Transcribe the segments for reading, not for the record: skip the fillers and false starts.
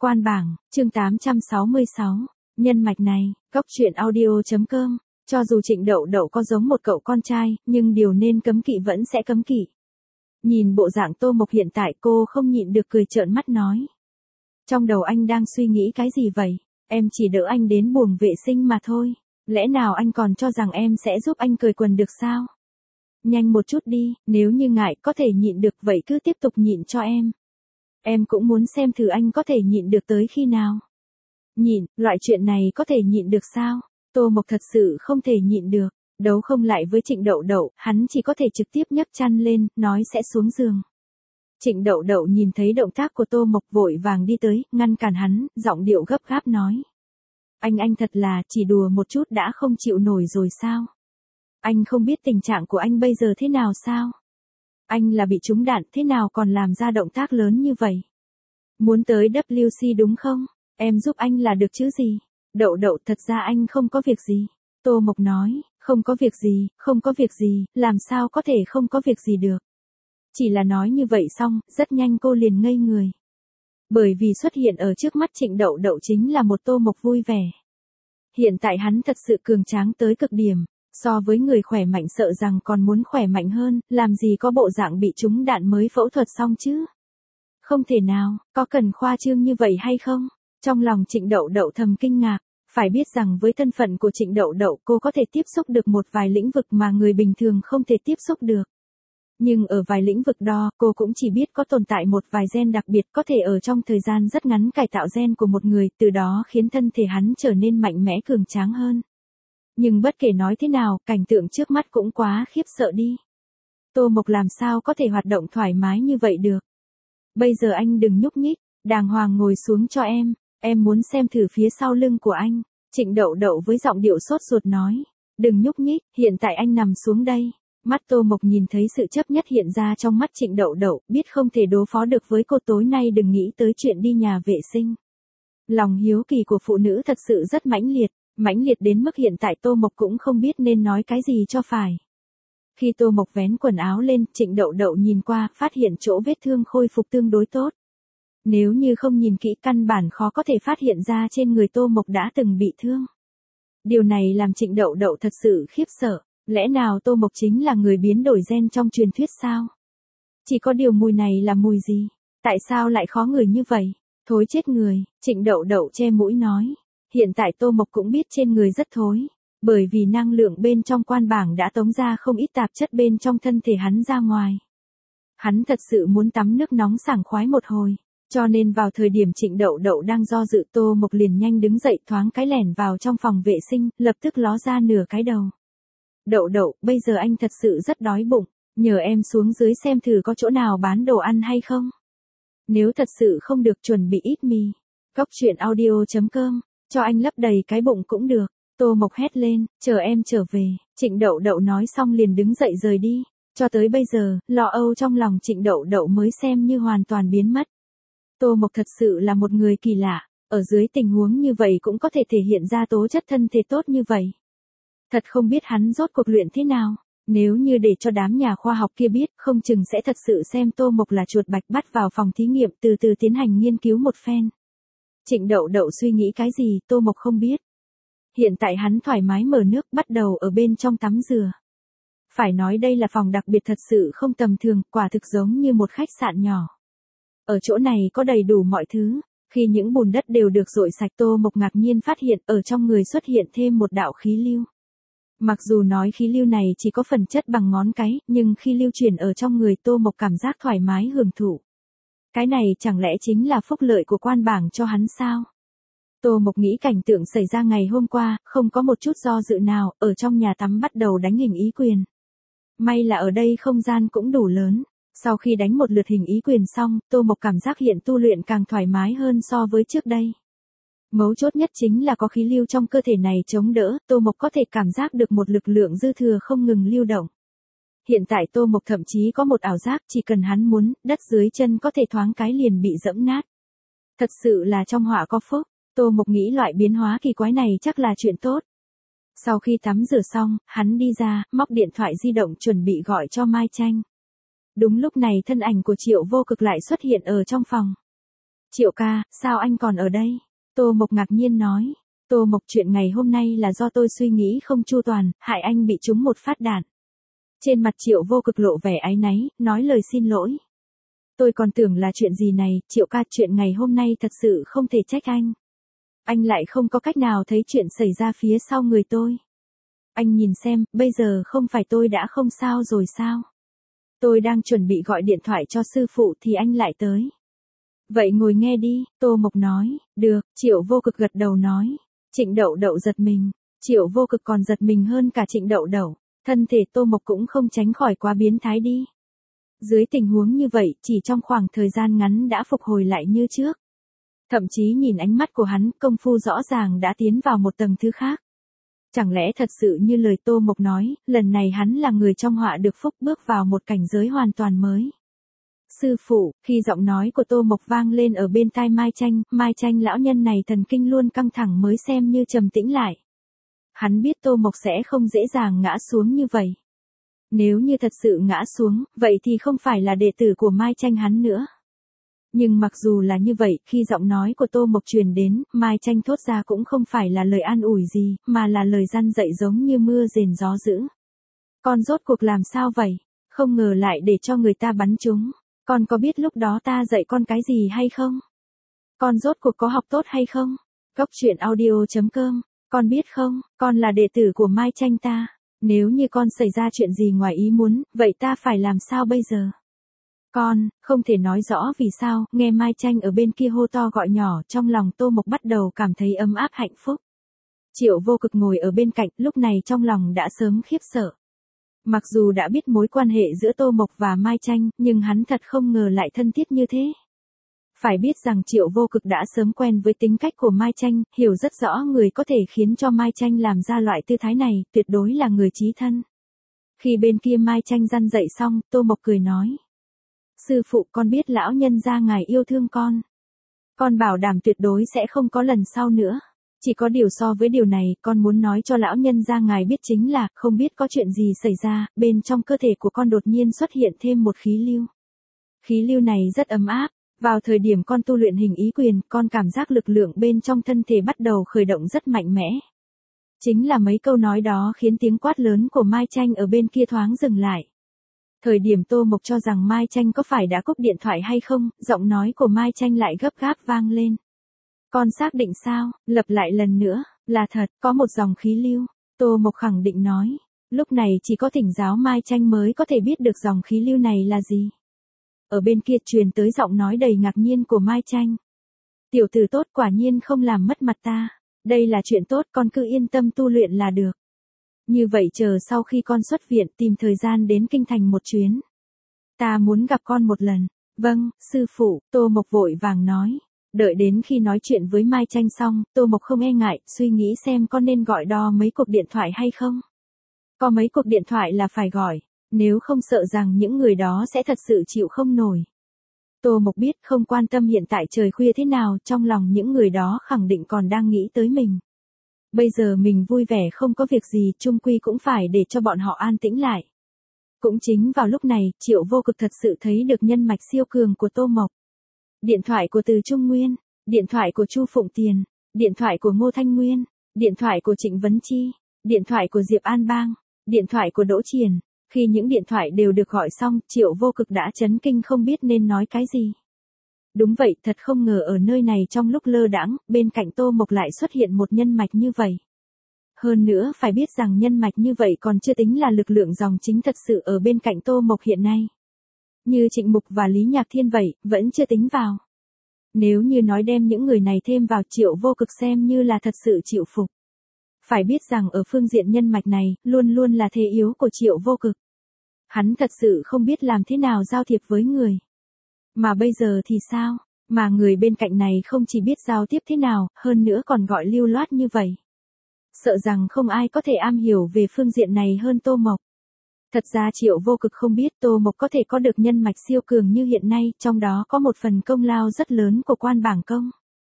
Quan bảng, chương 866, nhân mạch này, góc truyện audio.com, cho dù Trịnh Đậu Đậu có giống một cậu con trai, nhưng điều nên cấm kỵ vẫn sẽ cấm kỵ. Nhìn bộ dạng Tô Mộc hiện tại cô không nhịn được cười trợn mắt nói. Trong đầu anh đang suy nghĩ cái gì vậy? Em chỉ đỡ anh đến buồng vệ sinh mà thôi. Lẽ nào anh còn cho rằng em sẽ giúp anh cởi quần được sao? Nhanh một chút đi, nếu như ngại có thể nhịn được vậy cứ tiếp tục nhịn cho em. Em cũng muốn xem thử anh có thể nhịn được tới khi nào. Nhịn, loại chuyện này có thể nhịn được sao? Tô Mộc thật sự không thể nhịn được. Đấu không lại với Trịnh Đậu Đậu, hắn chỉ có thể trực tiếp nhấc chăn lên, nói sẽ xuống giường. Trịnh Đậu Đậu nhìn thấy động tác của Tô Mộc vội vàng đi tới, ngăn cản hắn, giọng điệu gấp gáp nói. Anh thật là chỉ đùa một chút đã không chịu nổi rồi sao? Anh không biết tình trạng của anh bây giờ thế nào sao? Anh là bị trúng đạn thế nào còn làm ra động tác lớn như vậy? Muốn tới WC đúng không? Em giúp anh là được chứ gì? Đậu Đậu thật ra anh không có việc gì. Tô Mộc nói, không có việc gì, không có việc gì, làm sao có thể không có việc gì được. Chỉ là nói như vậy xong, rất nhanh cô liền ngây người. Bởi vì xuất hiện ở trước mắt Trịnh Đậu Đậu chính là một Tô Mộc vui vẻ. Hiện tại hắn thật sự cường tráng tới cực điểm, so với người khỏe mạnh sợ rằng còn muốn khỏe mạnh hơn, làm gì có bộ dạng bị trúng đạn mới phẫu thuật xong chứ. Không thể nào, có cần khoa trương như vậy hay không? Trong lòng Trịnh Đậu Đậu thầm kinh ngạc, phải biết rằng với thân phận của Trịnh Đậu Đậu cô có thể tiếp xúc được một vài lĩnh vực mà người bình thường không thể tiếp xúc được. Nhưng ở vài lĩnh vực đó, cô cũng chỉ biết có tồn tại một vài gen đặc biệt có thể ở trong thời gian rất ngắn cải tạo gen của một người, từ đó khiến thân thể hắn trở nên mạnh mẽ cường tráng hơn. Nhưng bất kể nói thế nào, cảnh tượng trước mắt cũng quá khiếp sợ đi. Tô Mộc làm sao có thể hoạt động thoải mái như vậy được. Bây giờ anh đừng nhúc nhích, đàng hoàng ngồi xuống cho em muốn xem thử phía sau lưng của anh. Trịnh Đậu Đậu với giọng điệu sốt ruột nói, đừng nhúc nhích, hiện tại anh nằm xuống đây. Mắt Tô Mộc nhìn thấy sự chấp nhất hiện ra trong mắt Trịnh Đậu Đậu, biết không thể đối phó được với cô tối nay đừng nghĩ tới chuyện đi nhà vệ sinh. Lòng hiếu kỳ của phụ nữ thật sự rất mãnh liệt đến mức hiện tại Tô Mộc cũng không biết nên nói cái gì cho phải. Khi Tô Mộc vén quần áo lên, Trịnh Đậu Đậu nhìn qua, phát hiện chỗ vết thương khôi phục tương đối tốt. Nếu như không nhìn kỹ căn bản khó có thể phát hiện ra trên người Tô Mộc đã từng bị thương. Điều này làm Trịnh Đậu Đậu thật sự khiếp sợ. Lẽ nào Tô Mộc chính là người biến đổi gen trong truyền thuyết sao? Chỉ có điều mùi này là mùi gì? Tại sao lại khó ngửi như vậy? Thối chết người, Trịnh Đậu Đậu che mũi nói. Hiện tại Tô Mộc cũng biết trên người rất thối. Bởi vì năng lượng bên trong quan bảng đã tống ra không ít tạp chất bên trong thân thể hắn ra ngoài. Hắn thật sự muốn tắm nước nóng sảng khoái một hồi. Cho nên vào thời điểm Trịnh Đậu Đậu đang do dự Tô Mộc liền nhanh đứng dậy thoáng cái lẻn vào trong phòng vệ sinh, lập tức ló ra nửa cái đầu. Đậu Đậu, bây giờ anh thật sự rất đói bụng, nhờ em xuống dưới xem thử có chỗ nào bán đồ ăn hay không. Nếu thật sự không được chuẩn bị ít mì. Góc truyện audio.com, cho anh lấp đầy cái bụng cũng được. Tô Mộc hét lên, chờ em trở về. Trịnh Đậu Đậu nói xong liền đứng dậy rời đi. Cho tới bây giờ, lo âu trong lòng Trịnh Đậu Đậu mới xem như hoàn toàn biến mất. Tô Mộc thật sự là một người kỳ lạ, ở dưới tình huống như vậy cũng có thể thể hiện ra tố chất thân thể tốt như vậy. Thật không biết hắn rốt cuộc luyện thế nào, nếu như để cho đám nhà khoa học kia biết, không chừng sẽ thật sự xem Tô Mộc là chuột bạch bắt vào phòng thí nghiệm từ từ tiến hành nghiên cứu một phen. Trịnh Đậu Đậu suy nghĩ cái gì, Tô Mộc không biết. Hiện tại hắn thoải mái mở nước bắt đầu ở bên trong tắm rửa. Phải nói đây là phòng đặc biệt thật sự không tầm thường, quả thực giống như một khách sạn nhỏ. Ở chỗ này có đầy đủ mọi thứ. Khi những bùn đất đều được dội sạch Tô Mộc ngạc nhiên phát hiện ở trong người xuất hiện thêm một đạo khí lưu. Mặc dù nói khí lưu này chỉ có phần chất bằng ngón cái, nhưng khi lưu chuyển ở trong người Tô Mộc cảm giác thoải mái hưởng thụ. Cái này chẳng lẽ chính là phúc lợi của quan bảng cho hắn sao? Tô Mộc nghĩ cảnh tượng xảy ra ngày hôm qua, không có một chút do dự nào, ở trong nhà tắm bắt đầu đánh hình ý quyền. May là ở đây không gian cũng đủ lớn. Sau khi đánh một lượt hình ý quyền xong, Tô Mộc cảm giác hiện tu luyện càng thoải mái hơn so với trước đây. Mấu chốt nhất chính là có khí lưu trong cơ thể này chống đỡ, Tô Mộc có thể cảm giác được một lực lượng dư thừa không ngừng lưu động. Hiện tại Tô Mộc thậm chí có một ảo giác chỉ cần hắn muốn, đất dưới chân có thể thoáng cái liền bị dẫm nát. Thật sự là trong họa có phúc, Tô Mộc nghĩ loại biến hóa kỳ quái này chắc là chuyện tốt. Sau khi tắm rửa xong, hắn đi ra, móc điện thoại di động chuẩn bị gọi cho Mai Tranh. Đúng lúc này thân ảnh của Triệu Vô Cực lại xuất hiện ở trong phòng. Triệu ca, sao anh còn ở đây? Tô Mộc ngạc nhiên nói. Tô Mộc, chuyện ngày hôm nay là do tôi suy nghĩ không chu toàn, hại anh bị trúng một phát đạn. Trên mặt Triệu Vô Cực lộ vẻ áy náy, nói lời xin lỗi. Tôi còn tưởng là chuyện gì này, Triệu ca, chuyện ngày hôm nay thật sự không thể trách anh. Anh lại không có cách nào thấy chuyện xảy ra phía sau người tôi. Anh nhìn xem, bây giờ không phải tôi đã không sao rồi sao? Tôi đang chuẩn bị gọi điện thoại cho sư phụ thì anh lại tới. Vậy ngồi nghe đi, Tô Mộc nói. Được, Triệu Vô Cực gật đầu nói. Trịnh Đậu Đậu giật mình. Triệu Vô Cực còn giật mình hơn cả Trịnh Đậu Đậu. Thân thể Tô Mộc cũng không tránh khỏi quá biến thái đi. Dưới tình huống như vậy, chỉ trong khoảng thời gian ngắn đã phục hồi lại như trước. Thậm chí nhìn ánh mắt của hắn, công phu rõ ràng đã tiến vào một tầng thứ khác. Chẳng lẽ thật sự như lời Tô Mộc nói, lần này hắn là người trong họa được phúc bước vào một cảnh giới hoàn toàn mới. Sư phụ, khi giọng nói của Tô Mộc vang lên ở bên tai Mai Tranh lão nhân này thần kinh luôn căng thẳng mới xem như trầm tĩnh lại. Hắn biết Tô Mộc sẽ không dễ dàng ngã xuống như vậy. Nếu như thật sự ngã xuống, vậy thì không phải là đệ tử của Mai Tranh hắn nữa. Nhưng mặc dù là như vậy, khi giọng nói của Tô Mộc truyền đến, Mai Tranh thốt ra cũng không phải là lời an ủi gì, mà là lời răn dạy giống như mưa rền gió dữ. Con rốt cuộc làm sao vậy? Không ngờ lại để cho người ta bắn trúng. Con có biết lúc đó ta dạy con cái gì hay không? Con rốt cuộc có học tốt hay không? Cốc truyện audio.com. Con biết không, con là đệ tử của Mai Tranh ta. Nếu như con xảy ra chuyện gì ngoài ý muốn, vậy ta phải làm sao bây giờ? Con, không thể nói rõ vì sao, nghe Mai Tranh ở bên kia hô to gọi nhỏ, trong lòng Tô Mộc bắt đầu cảm thấy ấm áp hạnh phúc. Triệu Vô Cực ngồi ở bên cạnh, lúc này trong lòng đã sớm khiếp sợ. Mặc dù đã biết mối quan hệ giữa Tô Mộc và Mai Tranh, nhưng hắn thật không ngờ lại thân thiết như thế. Phải biết rằng Triệu Vô Cực đã sớm quen với tính cách của Mai Tranh, hiểu rất rõ người có thể khiến cho Mai Tranh làm ra loại tư thái này, tuyệt đối là người chí thân. Khi bên kia Mai Tranh răn dậy xong, Tô Mộc cười nói. Sư phụ, con biết lão nhân gia ngài yêu thương con. Con bảo đảm tuyệt đối sẽ không có lần sau nữa. Chỉ có điều so với điều này, con muốn nói cho lão nhân gia ngài biết chính là, không biết có chuyện gì xảy ra, bên trong cơ thể của con đột nhiên xuất hiện thêm một khí lưu. Khí lưu này rất ấm áp. Vào thời điểm con tu luyện hình ý quyền, con cảm giác lực lượng bên trong thân thể bắt đầu khởi động rất mạnh mẽ. Chính là mấy câu nói đó khiến tiếng quát lớn của Mai Tranh ở bên kia thoáng dừng lại. Thời điểm Tô Mộc cho rằng Mai Tranh có phải đã cúp điện thoại hay không, giọng nói của Mai Tranh lại gấp gáp vang lên. Con xác định sao, lặp lại lần nữa, là thật, có một dòng khí lưu. Tô Mộc khẳng định nói. Lúc này chỉ có thỉnh giáo Mai Tranh mới có thể biết được dòng khí lưu này là gì. Ở bên kia truyền tới giọng nói đầy ngạc nhiên của Mai Tranh. Tiểu tử tốt, quả nhiên không làm mất mặt ta. Đây là chuyện tốt, con cứ yên tâm tu luyện là được. Như vậy chờ sau khi con xuất viện tìm thời gian đến kinh thành một chuyến. Ta muốn gặp con một lần. Vâng, sư phụ, Tô Mộc vội vàng nói. Đợi đến khi nói chuyện với Mai Tranh xong, Tô Mộc không e ngại, suy nghĩ xem con nên gọi đo mấy cuộc điện thoại hay không. Có mấy cuộc điện thoại là phải gọi. Nếu không sợ rằng những người đó sẽ thật sự chịu không nổi. Tô Mộc biết không quan tâm hiện tại trời khuya thế nào, trong lòng những người đó khẳng định còn đang nghĩ tới mình. Bây giờ mình vui vẻ không có việc gì, chung quy cũng phải để cho bọn họ an tĩnh lại. Cũng chính vào lúc này, Triệu Vô Cực thật sự thấy được nhân mạch siêu cường của Tô Mộc. Điện thoại của Từ Trung Nguyên, điện thoại của Chu Phụng Tiền, điện thoại của Ngô Thanh Nguyên, điện thoại của Trịnh Vấn Chi, điện thoại của Diệp An Bang, điện thoại của Đỗ Triền. Khi những điện thoại đều được gọi xong, Triệu Vô Cực đã chấn kinh không biết nên nói cái gì. Đúng vậy, thật không ngờ ở nơi này trong lúc lơ đãng, bên cạnh Tô Mộc lại xuất hiện một nhân mạch như vậy. Hơn nữa phải biết rằng nhân mạch như vậy còn chưa tính là lực lượng dòng chính thật sự ở bên cạnh Tô Mộc hiện nay. Như Trịnh Mục và Lý Nhạc Thiên vậy, vẫn chưa tính vào. Nếu như nói đem những người này thêm vào, Triệu Vô Cực xem như là thật sự chịu phục. Phải biết rằng ở phương diện nhân mạch này, luôn luôn là thế yếu của Triệu Vô Cực. Hắn thật sự không biết làm thế nào giao thiệp với người. Mà bây giờ thì sao? Mà người bên cạnh này không chỉ biết giao tiếp thế nào, hơn nữa còn gọi lưu loát như vậy. Sợ rằng không ai có thể am hiểu về phương diện này hơn Tô Mộc. Thật ra Triệu Vô Cực không biết Tô Mộc có thể có được nhân mạch siêu cường như hiện nay, trong đó có một phần công lao rất lớn của Quan Bảng Công.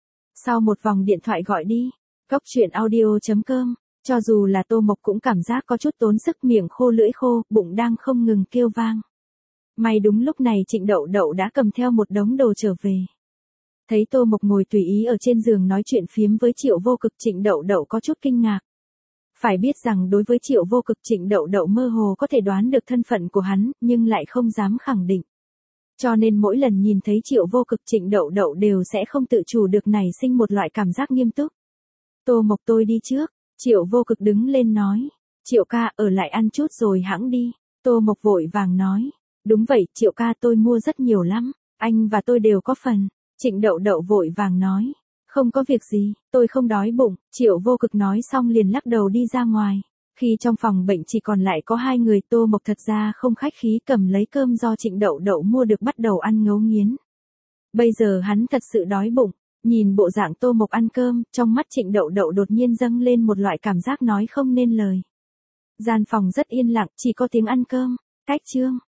Sau một vòng điện thoại gọi đi, cốc truyện audio.com, cho dù là Tô Mộc cũng cảm giác có chút tốn sức, miệng khô lưỡi khô, bụng đang không ngừng kêu vang. May đúng lúc này Trịnh Đậu Đậu đã cầm theo một đống đồ trở về. Thấy Tô Mộc ngồi tùy ý ở trên giường nói chuyện phiếm với Triệu Vô Cực, Trịnh Đậu Đậu có chút kinh ngạc. Phải biết rằng đối với Triệu Vô Cực, Trịnh Đậu Đậu mơ hồ có thể đoán được thân phận của hắn, nhưng lại không dám khẳng định. Cho nên mỗi lần nhìn thấy Triệu Vô Cực, Trịnh Đậu Đậu đều sẽ không tự chủ được nảy sinh một loại cảm giác nghiêm túc. Tô Mộc, tôi đi trước. Triệu Vô Cực đứng lên nói. Triệu ca, ở lại ăn chút rồi hãng đi. Tô Mộc vội vàng nói. Đúng vậy, Triệu ca, tôi mua rất nhiều lắm. Anh và tôi đều có phần. Trịnh Đậu Đậu vội vàng nói. Không có việc gì, tôi không đói bụng. Triệu Vô Cực nói xong liền lắc đầu đi ra ngoài. Khi trong phòng bệnh chỉ còn lại có hai người, Tô Mộc thật ra không khách khí cầm lấy cơm do Trịnh Đậu Đậu mua được bắt đầu ăn ngấu nghiến. Bây giờ hắn thật sự đói bụng. Nhìn bộ dạng Tô Mộc ăn cơm, trong mắt Trịnh Đậu Đậu đột nhiên dâng lên một loại cảm giác nói không nên lời. Gian phòng rất yên lặng, chỉ có tiếng ăn cơm. Cách chương.